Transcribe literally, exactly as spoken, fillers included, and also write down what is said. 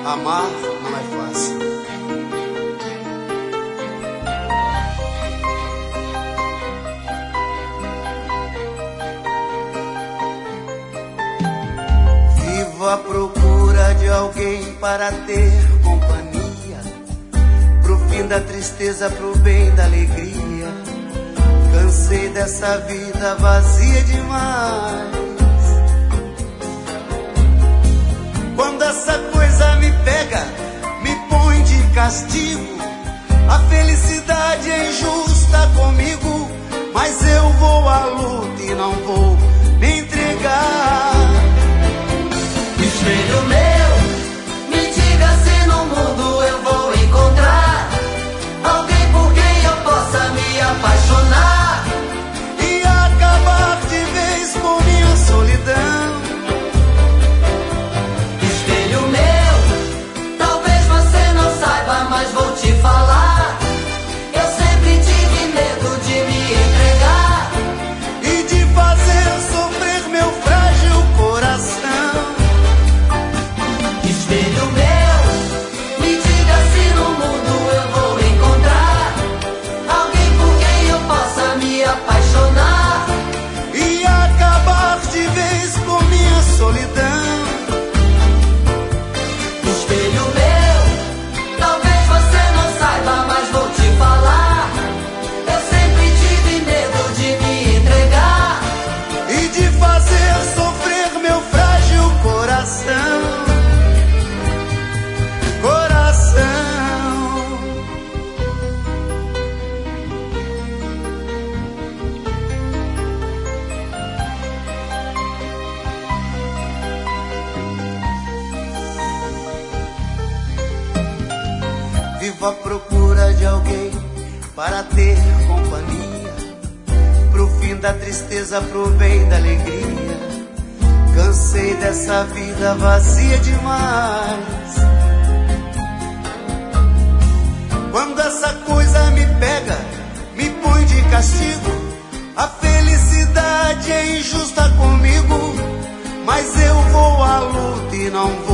Amar não é fácil. Vivo à procura de alguém para ter companhia, pro fim da tristeza, pro bem da alegria. Cansei dessa vida vazia demais. Quando essa coisa me pega, me põe de castigo. A felicidade é injusta comigo, mas eu vou à luta e não vou me entregar. Espelho meu, me diga se no mundo eu vou encontrar alguém por quem eu possa me apaixonar e acabar de vez com minha solidão. Espelho meu, talvez você não saiba, mas vou te falar. Eu sempre tive medo de me entregar e de fazer sofrer meu frágil coração. Espelho meu, me diga se no mundo eu vou encontrar alguém por quem eu possa me apaixonar e acabar de vez com minha solidão. Espelho meu, talvez você não saiba, mas vou te falar. Eu sempre tive medo de me entregar e de fazer sofrer meu frágil coração. Vivo à procura de alguém para ter companhia, pro fim da tristeza, pro bem da alegria. Cansei dessa vida vazia demais. Quando essa coisa me pega, me põe de castigo. A felicidade é injusta comigo, mas eu vou à luta e não vou